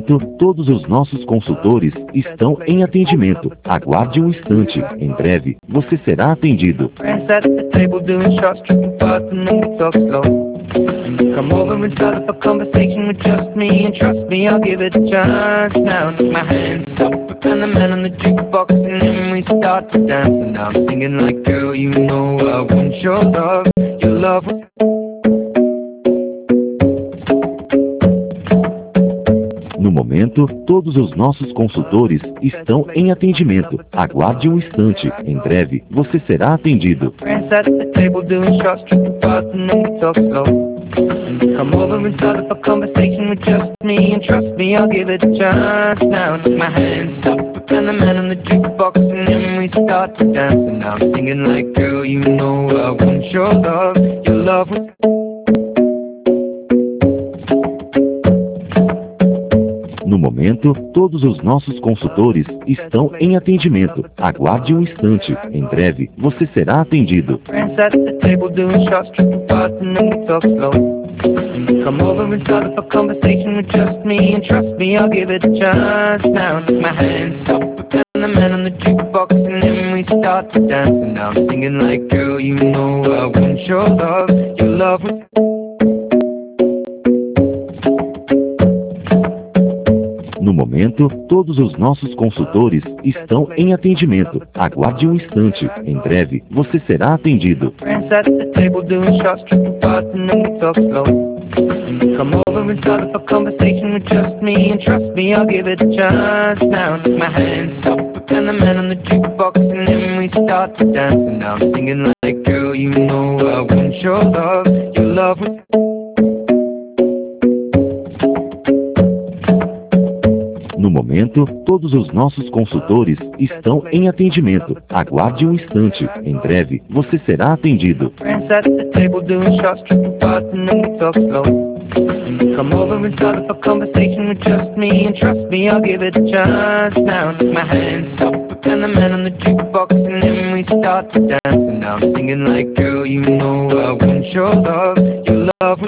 momento, todos os nossos consultores estão em atendimento. Aguarde um instante. Em breve, você será atendido. Friends at the table doing shots, tripping fast, and then we talk slow. Come over and start up a conversation with just me, and trust me, I'll give it a chance. Now take my hands up, and the man on the jukebox, and then we start to dance. And now I'm singing like, girl, you know I want your love, your love. No momento, todos os nossos consultores estão em atendimento. Aguarde um instante. Em breve, você será atendido. Friends at the table doing shots, tripping fast, and then we talk slow. Come over and start up a conversation with just me, and trust me, I'll give it a chance. Now take my hands up, and the man on the jukebox, and then we start to dance. And now I'm singing like, girl, you know I want your love, your love. No momento, todos os nossos consultores estão em atendimento. Aguarde um instante. Em breve, você será atendido. Friends at the table doing shots, tripping fast, and then we talk slow. Come over and start up a conversation with just me, and trust me, I'll give it a chance. Now take my hands up, and the man on the jukebox, and then we start to dance. And now I'm singing like, girl, you know I want your love, your love. No momento, todos os nossos consultores estão em atendimento. Aguarde um instante. Em breve, você será atendido. Friends at the table doing shots, tripping fast, and then we talk slow. Come over and start up a conversation with just me, and trust me, I'll give it a chance. Now take my hands up, and the man on the jukebox, and then we start to dance. And now I'm singing like, girl, you know I want your love, your love. No momento, todos os nossos consultores estão em atendimento. Aguarde um instante. Em breve, você será atendido. Friends at the table doing shots, tripping fast, and then we talk slow. Come over and start up a conversation with just me, and trust me, I'll give it a chance. Now take my hands up, and the man on the jukebox, and then we start to dance. And now I'm singing like, girl, you know I want your love, your love.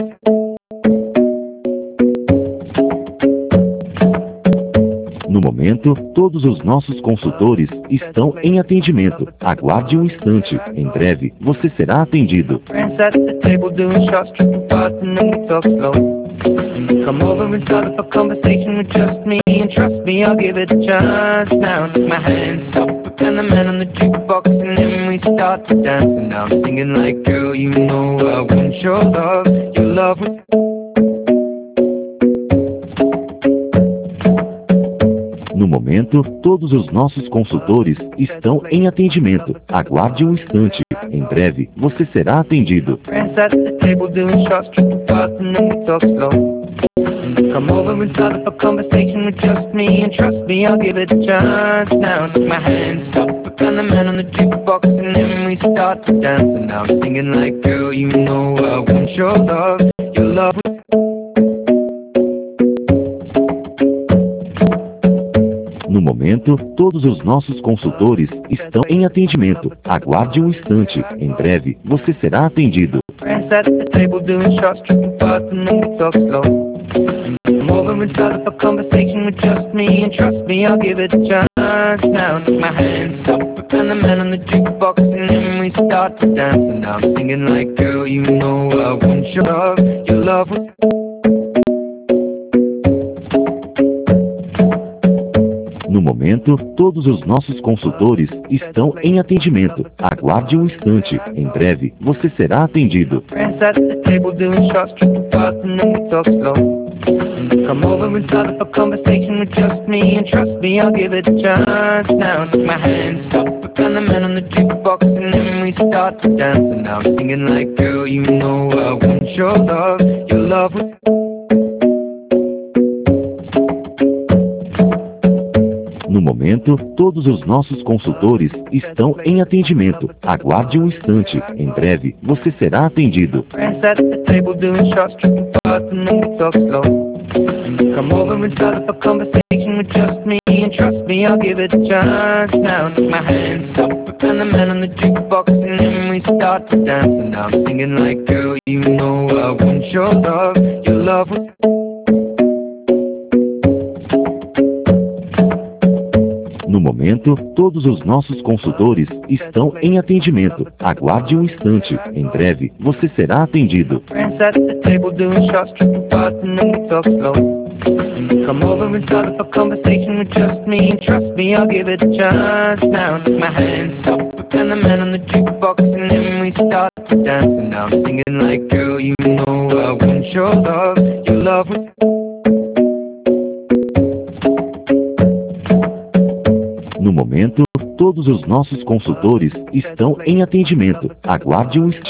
No momento, todos os nossos consultores estão em atendimento. Aguarde um instante. Em breve, você será atendido. Friends at the table doing shots, tripping fast, and then we talk slow. Come over and start up a conversation with just me, and trust me, I'll give it a chance. Now take my hands up, and the man on the jukebox, and then we start to dance. And now I'm singing like, girl, you know I want your love, your love. No momento, todos os nossos consultores estão em atendimento. Aguarde um instante. Em breve, você será atendido. Friends at the table doing shots, tripping fast, and then we talk slow. Come over and start up a conversation with just me, and trust me, I'll give it a chance. Now take my hands up, and the man on the jukebox, and then we start to dance. And now I'm singing like, girl, you know I want your love, your love. No momento, todos os nossos consultores estão em atendimento. Aguarde um instante. Em breve, você será atendido. Friends at the table doing shots, tripping fast, and then we talk slow. Come over and start up a conversation with just me, and trust me, I'll give it a chance. Now take my hands up, and the man on the jukebox, and then we start to dance. And now I'm singing like, girl, you know I want your love, your love. No momento, todos os nossos consultores estão em atendimento. Aguarde um instante. Em breve, você será atendido. Friends at the table doing shots, tripping fast, and then we talk slow. Come over and start up a conversation with just me, and trust me, I'll give it a chance. Now take my hands up, and the man on the jukebox, and then we start to dance. And now I'm singing like, girl, you know I want your love, your love. No momento, todos os nossos consultores estão em atendimento. Aguarde um instante. Em breve, você será atendido. Friends at the table doing shots, tripping fast, and then we talk slow. Come over and start up a conversation with just me, and trust me, I'll give it a chance. Now take my hands up, and the man on the jukebox, and then we start to dance. And now I'm singing like, girl, you know I want your love, your love. momento, todos os nossos consultores estão em atendimento. Aguarde um instante. Em breve, você será atendido. Friends at the table doing shots, tripping fast, and then we talk slow. Come over and start up a conversation with just me, and trust me, I'll give it a chance. Now take my hands up, and the man on the jukebox, and then we start to dance. And now I'm singing like, girl, you know I want your love. Your love was... No momento, todos os nossos consultores estão em atendimento. Aguarde um instante.